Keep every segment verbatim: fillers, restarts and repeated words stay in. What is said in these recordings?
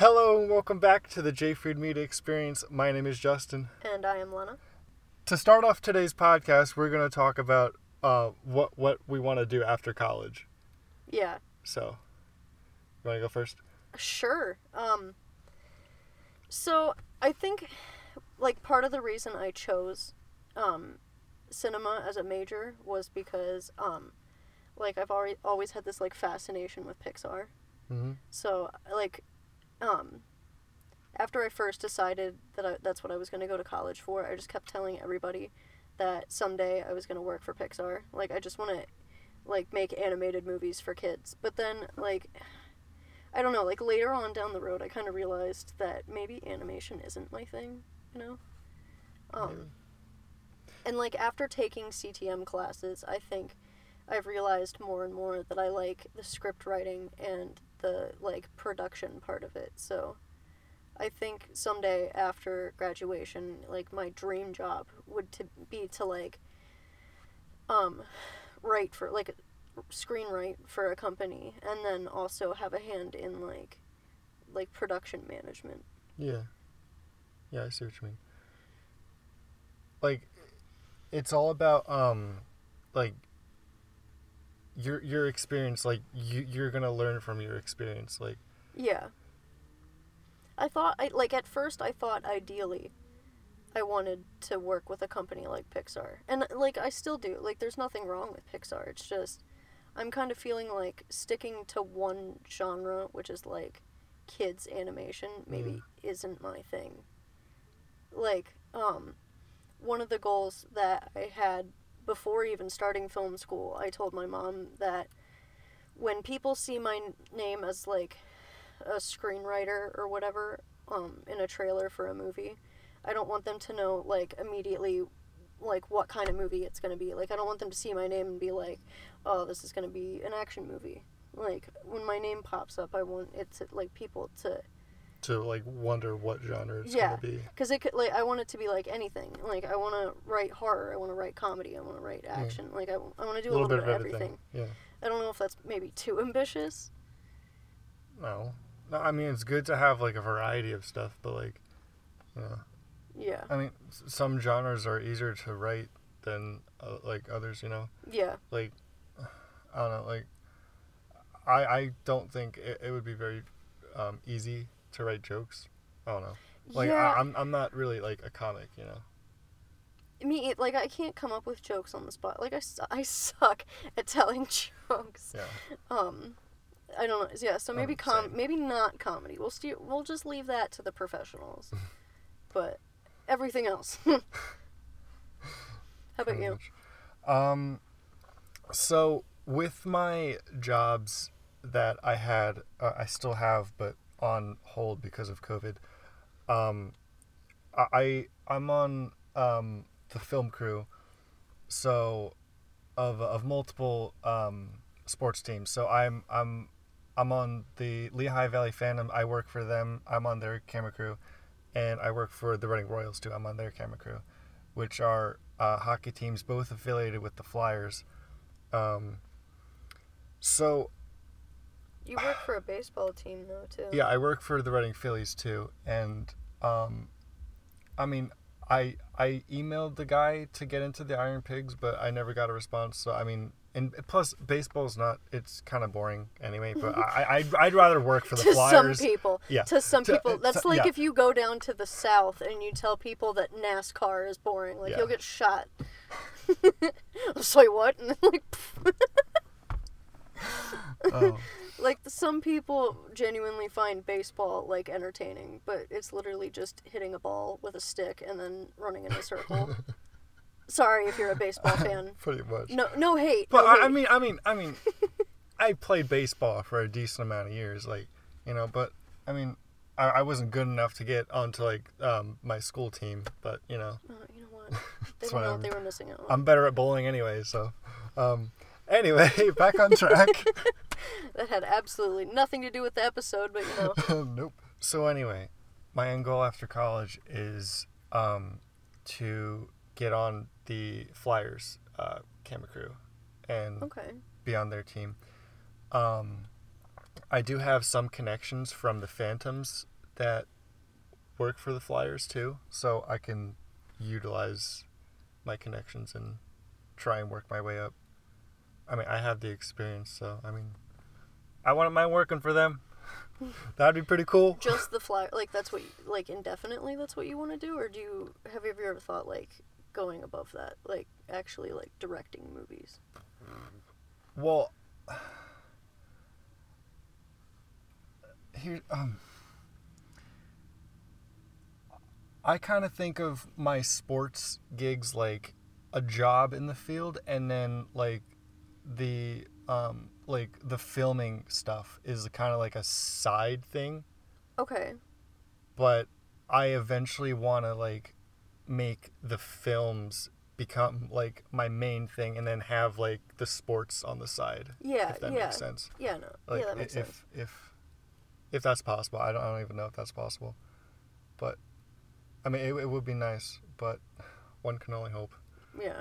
Hello and welcome back to the J Freed Media Experience. My name is Justin. And I am Lena. To start off today's podcast, we're going to talk about uh, what what we want to do after college. Yeah. So, you want to go first? Sure. Um. So, I think, like, part of the reason I chose um, cinema as a major was because, um, like, I've already always had this, like, fascination with Pixar. Mm-hmm. So, like, um, after I first decided that I, that's what I was going to go to college for, I just kept telling everybody that someday I was going to work for Pixar. Like, I just want to, like, make animated movies for kids. But then, like, I don't know, like, later on down the road, I kind of realized that maybe animation isn't my thing, you know? Um, Maybe. And, like, after taking C T M classes, I think I've realized more and more that I like the script writing and the, like, production part of it. So I think someday after graduation, like, my dream job would to be to, like, um, write for, like, screenwrite for a company, and then also have a hand in, like, like, production management. Yeah. Yeah, I see what you mean. Like, it's all about, um, like, your your experience, like, you, you're going to learn from your experience, like. Yeah. I thought, I like, at first I thought ideally I wanted to work with a company like Pixar. And, like, I still do. Like, there's nothing wrong with Pixar. It's just, I'm kind of feeling like sticking to one genre, which is, like, kids animation, maybe Mm. isn't my thing. Like, um, one of the goals that I had before even starting film school, I told my mom that when people see my name as, like, a screenwriter or whatever, um, in a trailer for a movie, I don't want them to know, like, immediately, like, what kind of movie it's going to be. Like, I don't want them to see my name and be like, oh, this is going to be an action movie. Like, when my name pops up, I want it to, like, people to... To, like, wonder what genre it's yeah, going to be. because it could, like, I want it to be, like, anything. Like, I want to write horror, I want to write comedy, I want to write action. Yeah. Like, I, I want to do a little, little bit, bit of everything. everything. Yeah. I don't know if that's maybe too ambitious. No. No, I mean, it's good to have, like, a variety of stuff, but, like, you know. Yeah. I mean, some genres are easier to write than, uh, like, others, you know? Yeah. Like, I don't know, like, I I don't think it, it would be very um, easy to write jokes. I don't know. Like, yeah. I, I'm I'm not really, like, a comic, you know? Me, it, like, I can't come up with jokes on the spot. Like, I, su- I suck at telling jokes. Yeah. Um... I don't know. Yeah, so maybe Oh, com same. maybe not comedy. We'll st- we'll just leave that to the professionals. But everything else. How about you? Um so with my jobs that I had uh, I still have but on hold because of COVID. Um I I'm on um the film crew so of of multiple um sports teams. So I'm I'm I'm on the Lehigh Valley Phantom. I work for them. I'm on their camera crew, and I work for the Reading Royals too. I'm on their camera crew, which are uh, hockey teams, both affiliated with the Flyers. Um, so you work for a baseball team though too. Yeah, I work for the Reading Phillies too, and um, I mean, I I emailed the guy to get into the Iron Pigs, but I never got a response. So I mean. And plus, baseball's not, it's kind of boring anyway, but I, I'd, I'd rather work for the to Flyers. To some people. Yeah. To some to, people. That's to, like yeah. if you go down to the South and you tell people that NASCAR is boring. Like, yeah. You'll get shot. Say what? And then, like, oh. Like, some people genuinely find baseball, like, entertaining, but it's literally just hitting a ball with a stick and then running in a circle. Sorry if you're a baseball fan. Pretty much. No, no hate. But no I, hate. I mean, I mean, I mean, I played baseball for a decent amount of years, like, you know. But I mean, I, I wasn't good enough to get onto like um, my school team. But you know. Oh, you know what? They don't know what they were missing out on. I'm better at bowling anyway, so. Um, anyway, back on track. That had absolutely nothing to do with the episode, but you know. Nope. So anyway, my end goal after college is um, to get on the Flyers uh, camera crew and okay. be on their team. Um, I do have some connections from the Phantoms that work for the Flyers too, so I can utilize my connections and try and work my way up. I mean, I have the experience, so I mean, I wouldn't mind working for them. That'd be pretty cool. Just the Flyer, like that's what, you, like indefinitely, that's what you want to do, or do you have you ever thought like going above that, like actually like directing movies? Well, here, um, I kind of think of my sports gigs like a job in the field, and then like the um like the filming stuff is kind of like a side thing. Okay. But I eventually want to like make the films become like my main thing, and then have like the sports on the side. Yeah, if that yeah. makes sense. Yeah, no. Like, yeah, that makes if, sense. If if if that's possible, I don't, I don't even know if that's possible, but I mean it, it would be nice, but one can only hope. Yeah.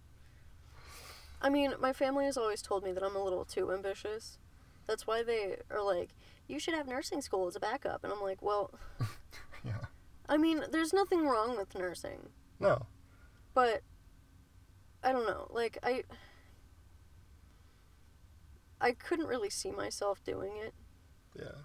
I mean, my family has always told me that I'm a little too ambitious. That's why they are like, you should have nursing school as a backup. And I'm like, well, Yeah. I mean, there's nothing wrong with nursing. No. But, I don't know. Like, I... I couldn't really see myself doing it. Yeah.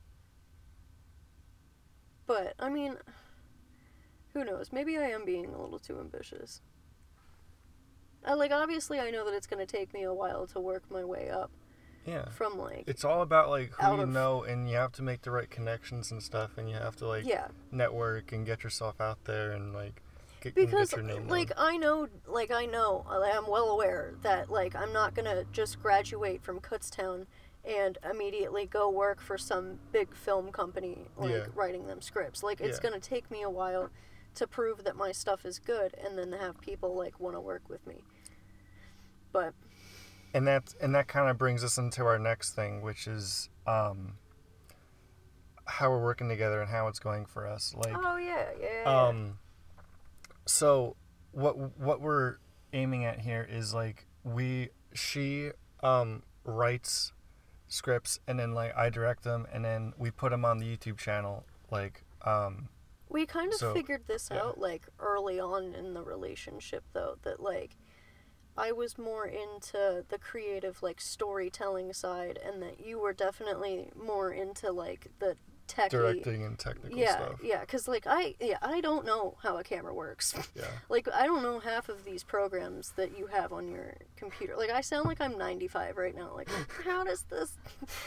But, I mean, who knows? Maybe I am being a little too ambitious. I, like, obviously I know that it's going to take me a while to work my way up. Yeah. From, like... It's all about, like, who out you of- know, and you have to make the right connections and stuff, and you have to, like, Yeah. network and get yourself out there and, like, get, and Because, get your name like, known. I know, like, I know, I'm well aware that, like, I'm not gonna just graduate from Kutztown and immediately go work for some big film company, like, Yeah. writing them scripts. Like, it's Yeah. gonna take me a while to prove that my stuff is good, and then have people, like, want to work with me. But... And that and that kind of brings us into our next thing, which is um, how we're working together and how it's going for us. Like, oh, yeah, yeah, yeah. um, so what what we're aiming at here is like we she um writes scripts, and then like I direct them, and then we put them on the YouTube channel. Like, um, We kind of so, figured this yeah. out, like, early on in the relationship, though, that, like, I was more into the creative, like, storytelling side, and that you were definitely more into, like, the techie... directing and technical yeah, stuff. Yeah, because, like, I, yeah, I don't know how a camera works. Yeah. Like, I don't know half of these programs that you have on your computer. Like, I sound like I'm ninety-five right now. Like, how does this...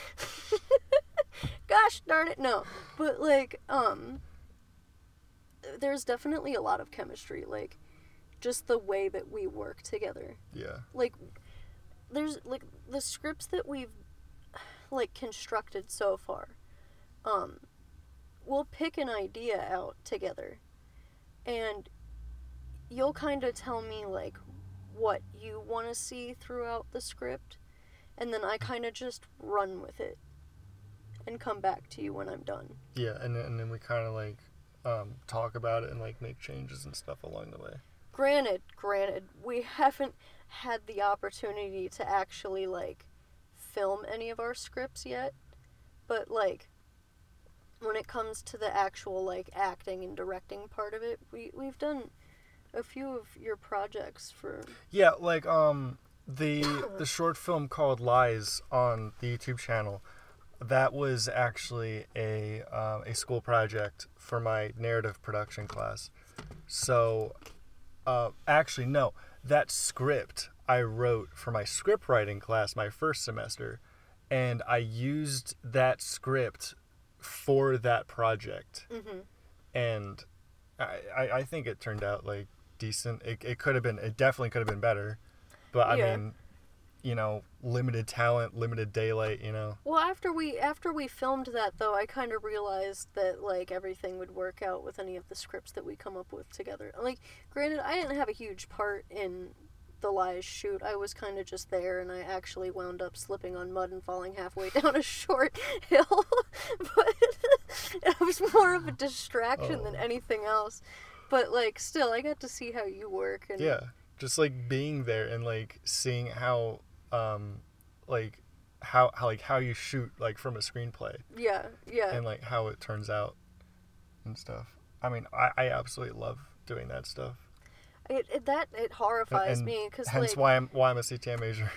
Gosh darn it, no. But, like, um... there's definitely a lot of chemistry, like, just the way that we work together. Yeah. Like, there's, like, the scripts that we've, like, constructed so far, um, we'll pick an idea out together, and you'll kind of tell me, like, what you want to see throughout the script, and then I kind of just run with it, and come back to you when I'm done. Yeah, and then, and then we kind of, like, um, talk about it and, like, make changes and stuff along the way. Granted, granted, we haven't had the opportunity to actually, like, film any of our scripts yet, but, like, when it comes to the actual, like, acting and directing part of it, we, we've done a few of your projects for... Yeah, like, um, the the short film called Lies on the YouTube channel, that was actually a, uh, a school project for my narrative production class. So... Uh, actually, no. That script I wrote for my script writing class my first semester, and I used that script for that project. Mm-hmm. And I, I, I think it turned out, like, decent. It, it could have been, it definitely could have been better. But, I Yeah. mean, you know, limited talent, limited daylight, you know. Well, after we after we filmed that, though, I kind of realized that, like, everything would work out with any of the scripts that we come up with together. Like, granted, I didn't have a huge part in the Lies shoot. I was kind of just there, and I actually wound up slipping on mud and falling halfway down a short hill. But it was more of a distraction Oh. than anything else. But, like, still, I got to see how you work. And Yeah. Just, like, being there and, like, seeing how, um, like, how, how like how you shoot like from a screenplay Yeah, yeah. and like how it turns out and stuff. I mean, I, I absolutely love doing that stuff. It, it that it horrifies and me because hence like why I'm why I'm a C T M major.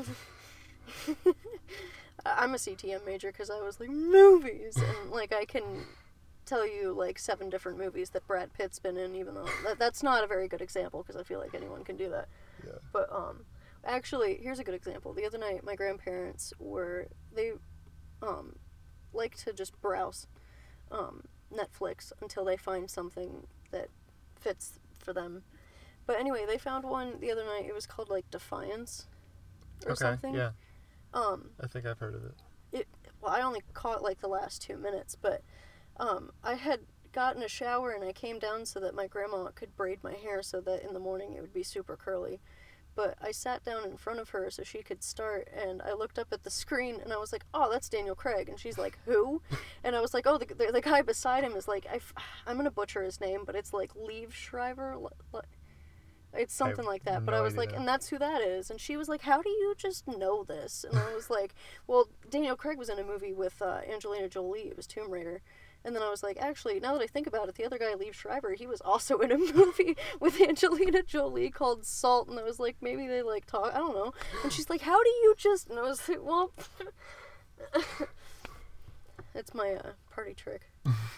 I'm a C T M major because I was like movies and like I can tell you like seven different movies that Brad Pitt's been in, even though that, that's not a very good example because I feel like anyone can do that. Yeah. But um, actually, here's a good example. The other night, my grandparents were they um like to just browse um Netflix until they find something that fits for them. But anyway, they found one the other night. It was called like Defiance or Okay. something. Yeah. Um, I think I've heard of it. it well, I only caught like the last two minutes, but um, I had gotten a shower and I came down so that my grandma could braid my hair so that in the morning it would be super curly. But I sat down in front of her so she could start, and I looked up at the screen and I was like, "Oh, that's Daniel Craig," and she's like, "Who?" And I was like, "Oh, the the, the guy beside him is like I I'm gonna butcher his name, but it's like Liev Schreiber." It's something like that, but no I was idea. like, and that's who that is. And she was like, how do you just know this? And I was like, well, Daniel Craig was in a movie with uh, Angelina Jolie. It was Tomb Raider. And then I was like, actually, now that I think about it, the other guy, Liev Schreiber, he was also in a movie with Angelina Jolie called Salt. And I was like, maybe they like talk, I don't know. And she's like, how do you just, and I was like, well, it's my uh, party trick.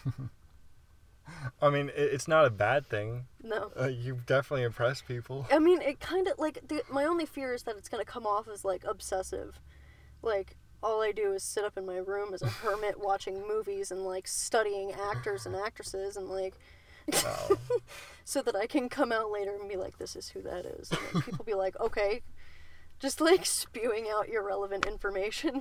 I mean, it, it's not a bad thing. No. Uh, you've definitely impressed people. I mean, it kind of, like, the, my only fear is that it's going to come off as, like, obsessive. Like, all I do is sit up in my room as a hermit watching movies and, like, studying actors and actresses and, like, No. so that I can come out later and be like, this is who that is. And like, people be like, okay. Just, like, spewing out irrelevant information.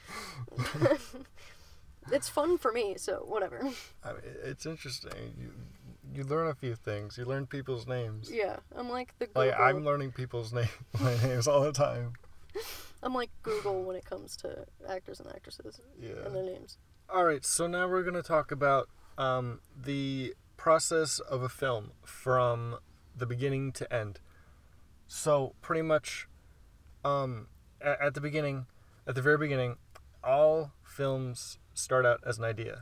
It's fun for me, so whatever. I mean, it's interesting. You you learn a few things. You learn people's names. Yeah, I'm like the Google. Like I'm learning people's name, my names all the time. I'm like Google when it comes to actors and actresses Yeah. and their names. All right, so now we're gonna talk about um, the process of a film from the beginning to end. So pretty much, um, at, at the beginning, at the very beginning, all films start out as an idea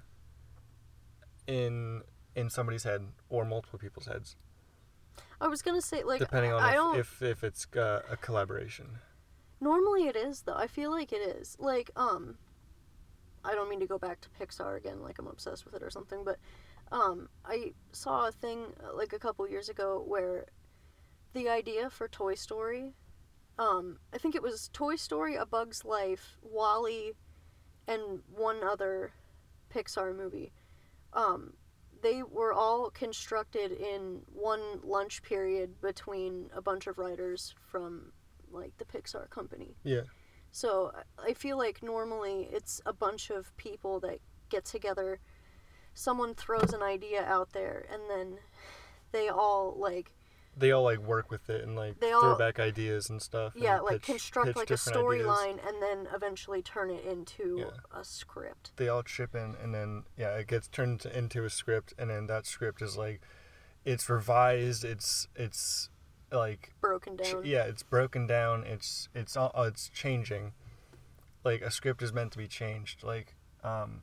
in in somebody's head or multiple people's heads, I was gonna say like depending on I if, don't. if if it's uh, a collaboration. Normally it is though. I feel like it is. Like um, I don't mean to go back to Pixar again. Like I'm obsessed with it or something. But um, I saw a thing uh, like a couple years ago where the idea for Toy Story, um, I think it was Toy Story, A Bug's Life, WALL-E, and one other Pixar movie. Um, they were all constructed in one lunch period between a bunch of writers from, like, the Pixar company. Yeah. So I feel like normally it's a bunch of people that get together, someone throws an idea out there, and then they all, like... They all like work with it and like They throw all- back ideas and stuff. Yeah, and like pitch, construct pitch like a different ideas. storyline and then eventually turn it into Yeah. a script. They all chip in, and then yeah, it gets turned into a script, and then that script is like, it's revised. It's it's like Broken ch- down. yeah, it's broken down. It's it's all it's changing. Like a script is meant to be changed. Like um.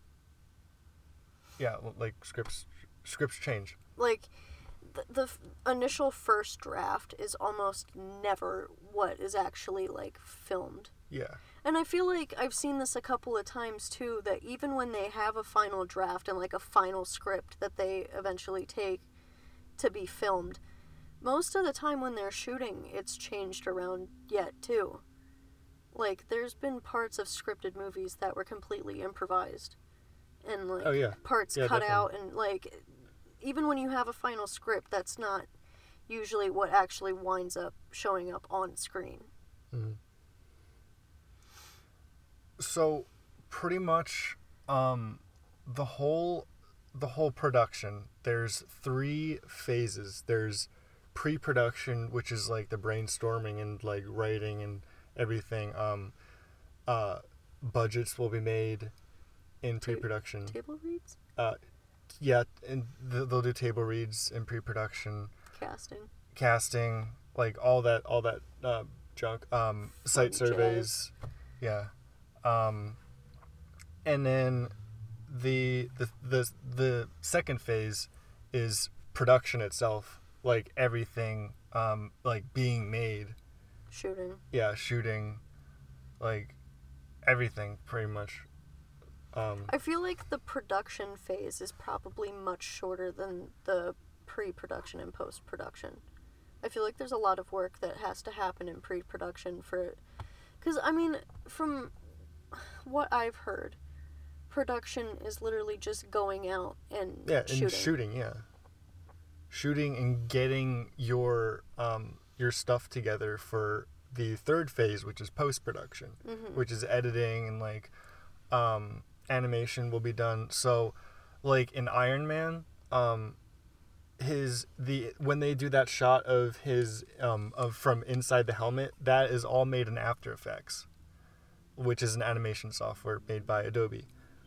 Yeah, like scripts scripts change. Like the, the f- initial first draft is almost never what is actually like filmed. Yeah. And I feel like I've seen this a couple of times too, that even when they have a final draft and like a final script that they eventually take to be filmed, most of the time when they're shooting, it's changed around yet too. Like there's been parts of scripted movies that were completely improvised. And like Oh, yeah. parts Yeah, cut definitely. out, and like even when you have a final script, that's not usually what actually winds up showing up on screen. Mm-hmm. So, pretty much, um, the whole, the whole production. There's three phases. There's pre-production, which is like the brainstorming and like writing and everything. Um, uh, budgets will be made in Ta- pre-production. Table reads? Uh, yeah, and th- they'll do table reads in pre-production, Casting. casting, like all that, all that uh, junk. Um, site Fun jazz. surveys. Yeah. Um, and then the, the the the second phase is production itself, like everything, um, like being made. Shooting. Yeah, shooting, like everything pretty much. Um, I feel like the production phase is probably much shorter than the pre-production and post-production. I feel like there's a lot of work that has to happen in pre-production for, because I mean, from what I've heard, production is literally just going out and yeah, shooting. and shooting, yeah, shooting and getting your um your stuff together for the third phase, which is post-production, Mm-hmm. which is editing and like um animation will be done. So, like in Iron Man, um. his the when they do that shot of his um of from inside the helmet, that is all made in After Effects, which is an animation software made by Adobe.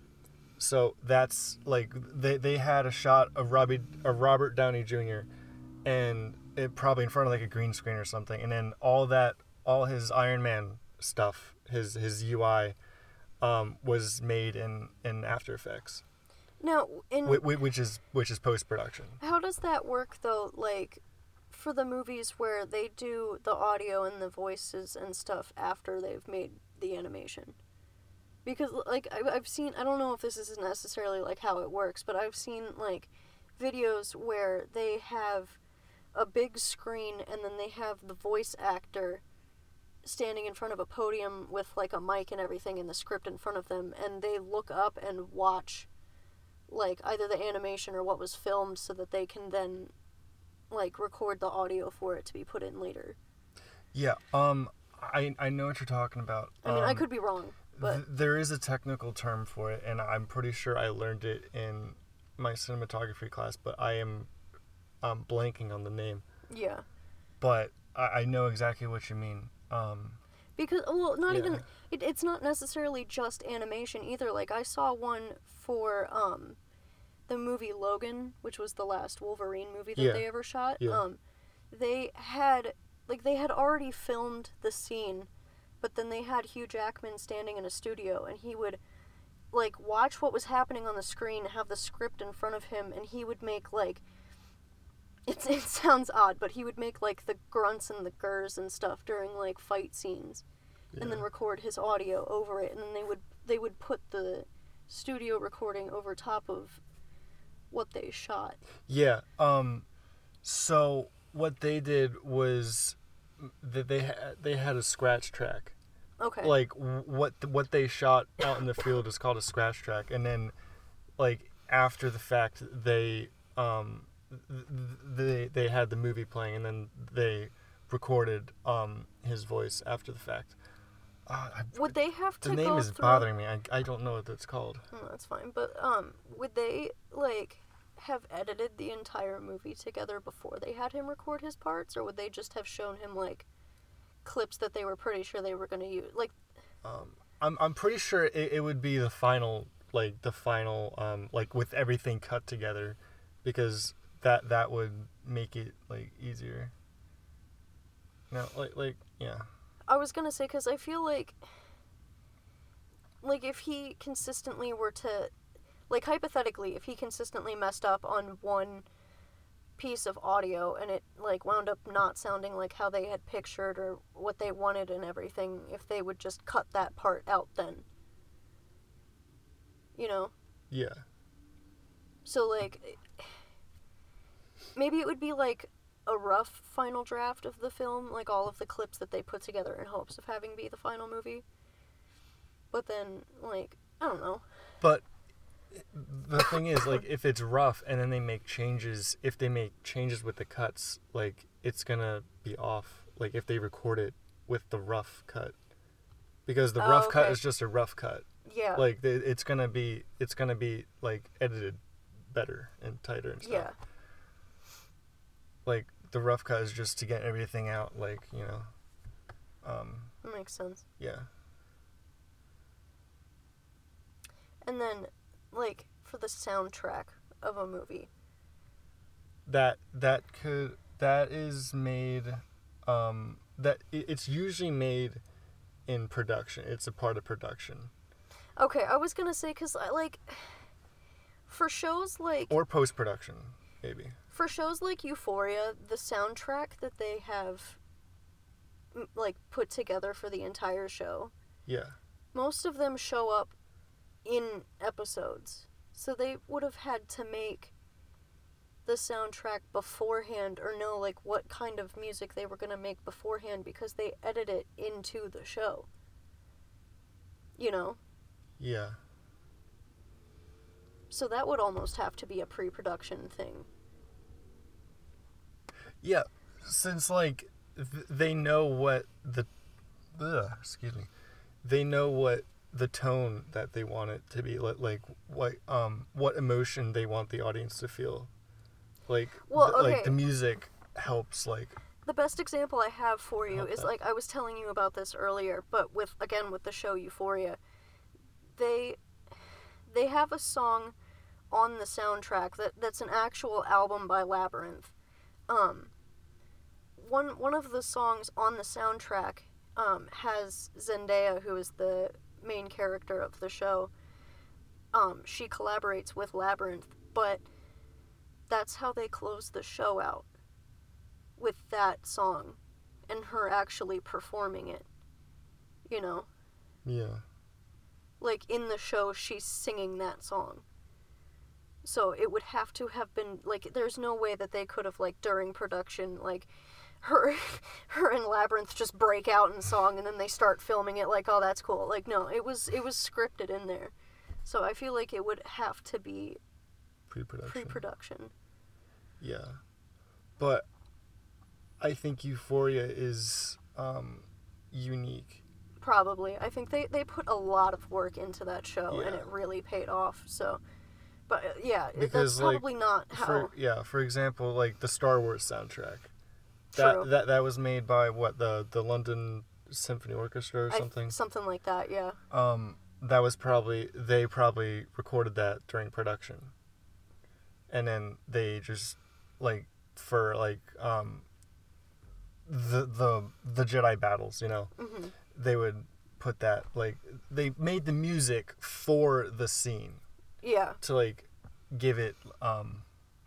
So that's like they they had a shot of Robbie of Robert Downey Junior and it probably in front of like a green screen or something, and then all that all his Iron Man stuff, his his U I um was made in in After Effects. Now, in Which is which is post production. how does that work though? Like, for the movies where they do the audio and the voices and stuff after they've made the animation, because like I- I've seen, I don't know if this is necessarily like how it works, but I've seen like videos where they have a big screen and then they have the voice actor standing in front of a podium with like a mic and everything and the script in front of them, and they look up and watch like either the animation or what was filmed so that they can then like record the audio for it to be put in later. Yeah, um I I know what you're talking about. I mean, um, I could be wrong, but th- there is a technical term for it, and I'm pretty sure I learned it in my cinematography class, but I am um blanking on the name. yeah. But I, I know exactly what you mean. Um Because, well, not Yeah. even, it, it's not necessarily just animation either. Like, I saw one for, um, the movie Logan, which was the last Wolverine movie that Yeah. they ever shot. Yeah. Um, they had, like, they had already filmed the scene, but then they had Hugh Jackman standing in a studio, and he would, like, watch what was happening on the screen, have the script in front of him, and he would make, like, It's, it sounds odd, but he would make, like, the grunts and the gurs and stuff during, like, fight scenes. And then yeah. record his audio over it, and then they would they would put the studio recording over top of what they shot. Yeah. Um so what they did was that they ha- they had a scratch track. Okay. Like w- what what they shot out in the field is called a scratch track, and then like after the fact they um th- they they had the movie playing, and then they recorded um his voice after the fact. Uh, I, would they have to the name go is through... bothering me. I, I don't know what it's called. Oh, that's fine. But um, would they like have edited the entire movie together before they had him record his parts, or would they just have shown him like clips that they were pretty sure they were going to use? Like, Um, I'm I'm pretty sure it, it would be the final like the final um like with everything cut together, because that that would make it like easier. No, like like yeah. I was gonna say, because I feel like, like if he consistently were to, like hypothetically, if he consistently messed up on one piece of audio and it like wound up not sounding like how they had pictured or what they wanted and everything, if they would just cut that part out then. You know? Yeah. So like, maybe it would be like a rough final draft of the film, like all of the clips that they put together in hopes of having be the final movie. But then, like, I don't know. But the thing is, like, if it's rough and then they make changes, if they make changes with the cuts, like, it's gonna be off. Like, if they record it with the rough cut, because the Oh, rough cut okay. is just a rough cut. Yeah. Like, the- it's gonna be, it's gonna be like edited better and tighter and stuff. Yeah. Like, the rough cut is just to get everything out, like, you know. Um, That makes sense. yeah. And then, like, for the soundtrack of a movie. That that could that is made um that it- it's usually made in production. It's a part of production. Okay, I was gonna say, because, like, for shows like... Or post-production, maybe. For shows like Euphoria, the soundtrack that they have, like, put together for the entire show... Yeah. Most of them show up in episodes. So they would have had to make the soundtrack beforehand or know, like, what kind of music they were going to make beforehand because they edit it into the show. You know? Yeah. So that would almost have to be a pre-production thing. Yeah, since, like, th- they know what the... Ugh, excuse me. They know what the tone that they want it to be, like, like what um what emotion they want the audience to feel. Like, well, the, okay. like the music helps, like... The best example I have for you is, that. like, I was telling you about this earlier, but with, again, with the show Euphoria, they they have a song on the soundtrack that, that's an actual album by Labyrinth. Um, one one of the songs on the soundtrack um, has Zendaya, who is the main character of the show. Um, she collaborates with Labyrinth, but that's how they close the show out, with that song, and her actually performing it, you know? Yeah. Like, in the show, she's singing that song. So it would have to have been, like, there's no way that they could have, like, during production, like, her her and Labyrinth just break out in song, and then they start filming it, like, oh, that's cool. Like, no, it was, it was scripted in there. So I feel like it would have to be Pre-production. pre-production. Yeah. But I think Euphoria is um, unique. Probably. I think they, they put a lot of work into that show, Yeah. and it really paid off, so... But, uh, yeah, Because, that's probably like, not how... For, yeah, for example, like, the Star Wars soundtrack. True. That, that that was made by, what, the, the London Symphony Orchestra or I- something? something like that, yeah. Um, that was probably... They probably recorded that during production. And then they just, like, for, like, um... The, the the Jedi battles, you know, Mm-hmm. they would put that, like, they made the music for the scene Yeah. to, like, give it um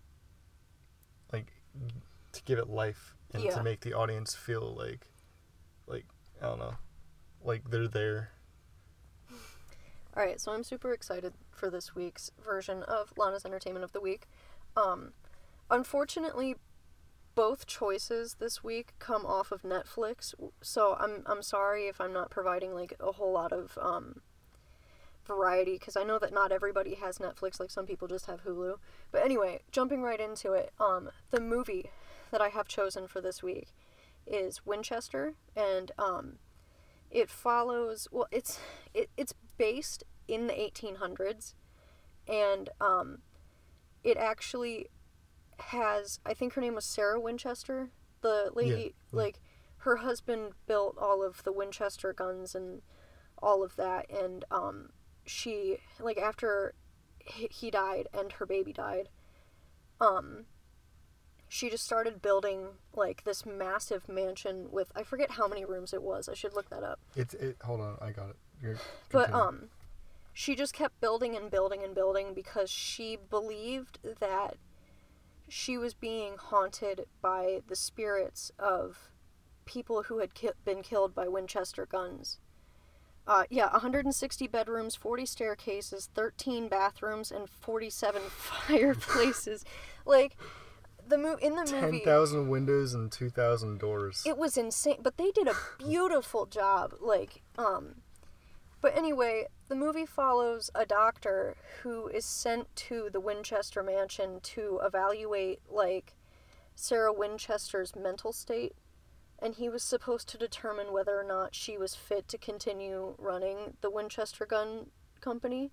like to give it life and Yeah. to make the audience feel like like I don't know, like they're there. Alright, so I'm super excited for this week's version of Lana's Entertainment of the Week. Um, unfortunately, both choices this week come off of Netflix, so I'm I'm sorry if I'm not providing, like, a whole lot of um, variety, because I know that not everybody has Netflix, like some people just have Hulu. But anyway, jumping right into it, um, the movie that I have chosen for this week is Winchester, and um, it follows, well, it's it, it's based in the eighteen hundreds, and um, it actually has, I think her name was Sarah Winchester, the lady, Yeah, yeah. like, her husband built all of the Winchester guns and all of that, and um, she, like, after he he died and her baby died, um, she just started building, like, this massive mansion with, I forget how many rooms it was, I should look that up. It's it. Hold on, I got it. You're, But, continue. um, she just kept building and building and building because she believed that she was being haunted by the spirits of people who had ki- been killed by Winchester guns. Uh, yeah, one hundred sixty bedrooms, forty staircases, thirteen bathrooms, and forty-seven fireplaces. Like, the mo- in the movie... ten thousand windows and two thousand doors. It was insane, but they did a beautiful job, like, um, but anyway, the movie follows a doctor who is sent to the Winchester mansion to evaluate, like, Sarah Winchester's mental state, and he was supposed to determine whether or not she was fit to continue running the Winchester gun company,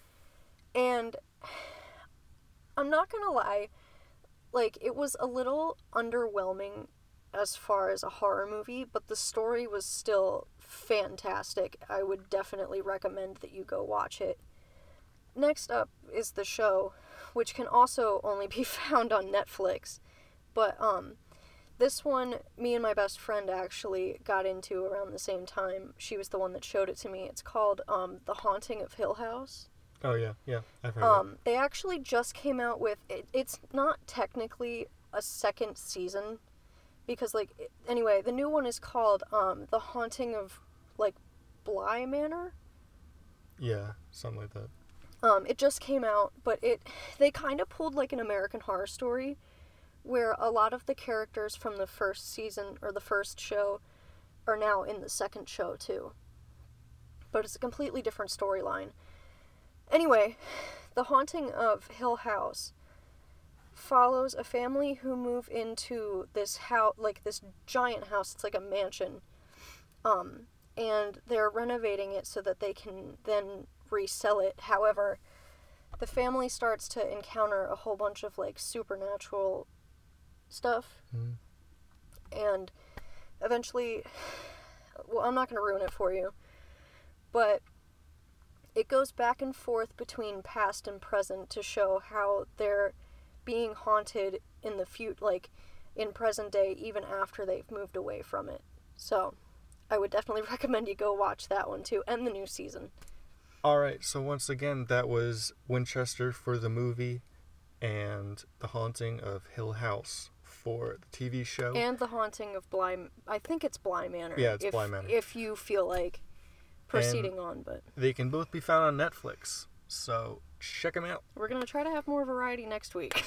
and I'm not gonna lie, like, it was a little underwhelming as far as a horror movie, but the story was still fantastic. I would definitely recommend that you go watch it. Next up is the show, which can also only be found on Netflix, but um, this one, me and my best friend actually got into around the same time. She was the one that showed it to me. It's called um, The Haunting of Hill House. Oh, yeah, yeah, I've heard Um, of it. they actually just came out with, it, it's not technically a second season, because, like, it, anyway, the new one is called um, The Haunting of, like, Bly Manor. Yeah, something like that. Um, it just came out, but it they kind of pulled like an American Horror Story, where a lot of the characters from the first season or the first show are now in the second show too. But it's a completely different storyline. Anyway, The Haunting of Hill House follows a family who move into this house, like this giant house. It's like a mansion, um, and they're renovating it so that they can then resell it. However, the family starts to encounter a whole bunch of like supernatural stuff, mm. and eventually, well, I'm not going to ruin it for you, but it goes back and forth between past and present to show how they're being haunted in the future, like in present day, even after they've moved away from it. So I would definitely recommend you go watch that one too, and the new season. Alright, so once again, that was Winchester for the movie and The Haunting of Hill House for the T V show. And The Haunting of Bly... I think it's Bly Manor. Yeah, it's if, Bly Manor. If you feel like proceeding and on, but... They can both be found on Netflix, so check them out. We're going to try to have more variety next week.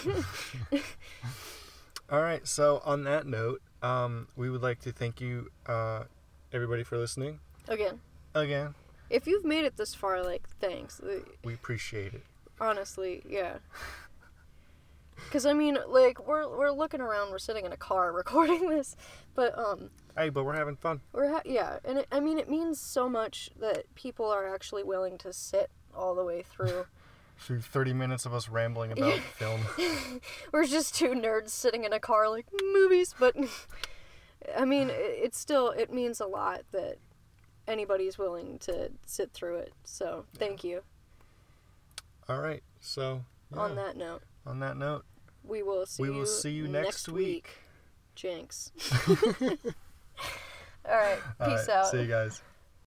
Alright, so on that note, um, we would like to thank you, uh, everybody, for listening. Again. Again. If you've made it this far, like, thanks. We appreciate it. Honestly, yeah. Because, I mean, like, we're we're looking around, we're sitting in a car recording this, but, um... Hey, but we're having fun. We're ha- yeah, and it, I mean, it means so much that people are actually willing to sit all the way through. Through thirty minutes of us rambling about film. We're just two nerds sitting in a car, like, movies, but, I mean, it, it's still, it means a lot that anybody's willing to sit through it, so thank you. All right, so yeah. On that note, on that note, we will see we will you see you next, next week. week. Jinx. All right, peace All right, out. see you guys.